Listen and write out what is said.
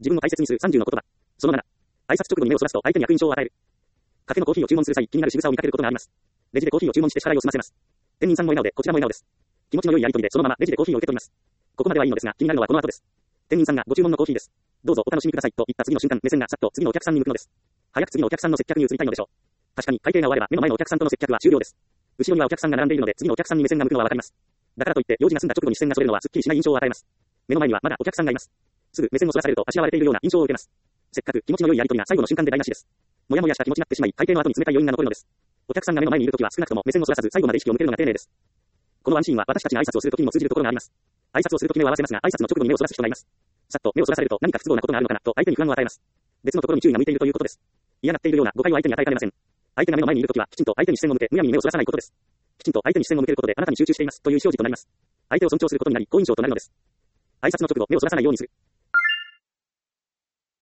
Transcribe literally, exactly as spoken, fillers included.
自分を大切にするさんじゅうの言葉。そのなな。挨拶直後に目をそらすと相手に悪印象を与える。かけのコーヒーを注文する際、気になる仕草を見かけることがあります。レジでコーヒーを注文して支払いを済ませます。店員さんも笑顔で、こちらも笑顔です。気持ちの良いやりとりでそのままレジでコーヒーを受け取ります。ここまではいいのですが、気になるのはこの後です。店員さんがご注文のコーヒーです。どうぞお楽しみくださいと言った次の瞬間、目線がさっと次のお客さんに向くのです。早く次のお客さんの接客に移りたいのでしょう。確かに会計が終われば目の前のお客さんとの接客は終了です。後ろにはお客さんが並んでいるので次のお客さんに目線が向くのはわかります。だからといって用事が済んだ直後に視線がそれるのはすっきりしない印象を与えます。目の前にはまだお客さんがいます。すぐ目線をそらされるとあしらわれているような印象を受けます。せっかく気持ちの良いやりとりが最後の瞬間で台無しです。もやもやした気持ちになってしまい、会計の後に冷たい余韻が残るのです。お客さんが目の前にいるときは少なくとも目線をそらさず最後まで意識を向けるのが丁寧です。このワンシーンは私たちが挨拶をするときにも通じるところがあります。挨拶をするとき目を合わせますが、挨拶の直後に目をそらす人がいます。さっと目をそらされると何か不都合なことがあるのかなと相手に不安を与えます。別のところに注意が向いているということです。嫌がっているような誤解を相手に与えかねません。相手が目の前にいるときはきちんと相手に視線を向け、むやみに目をそらさないことです。きちんと相手に視線を向けることであなたに集中していますという表示となります。相手を尊重することになり好印象となるのです。挨拶の直後目をそらさないようにする。